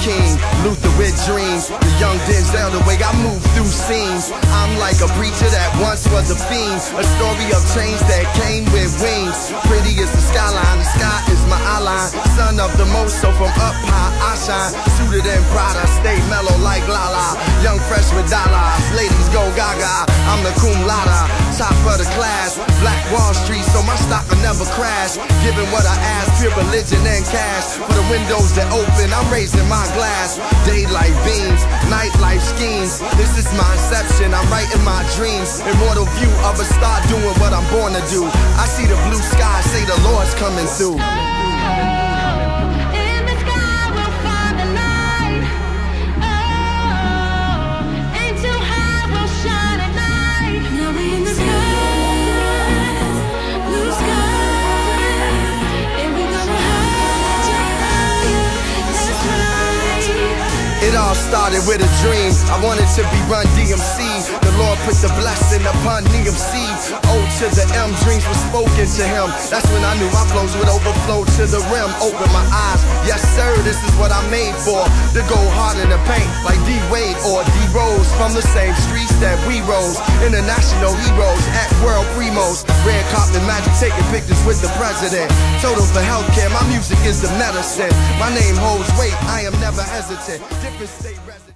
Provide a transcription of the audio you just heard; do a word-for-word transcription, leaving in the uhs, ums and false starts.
King, Luther with dreams, the young Denzel, the way I move through scenes. I'm like a preacher that once was a fiend, a story of change that came with wings. Pretty is the skyline, the sky is my eyeline. Son of the most, so from up high I shine. Suited in Prada, stay mellow like Lala. Young fresh with dollars, ladies go gaga. I'm the cum laude, top of the class. Black Wall Street, so my stock will never crash. Giving what I ask, pure religion and cash. For the windows that open, I'm raising my glass. Daylight beams, nightlife schemes. This is my inception, I'm writing my dreams. Immortal view of a star doing what I'm born to do. I see the blue sky, say the Lord's coming through. It all started with a dream. I wanted to be Run D M C. The Lord put the blessing upon D M C. O to the M, dreams were spoken to him. That's when I knew my flows would overflow to the rim. Open my eyes, yes sir, this is what I'm made for. To go hard in the paint like D Wade or D Rose. From the same streets that we rose. International heroes at world primos. Red carpet magic, taking pictures with the president. Total for healthcare, my music is the medicine. My name holds weight, I am never hesitant. Different state resident.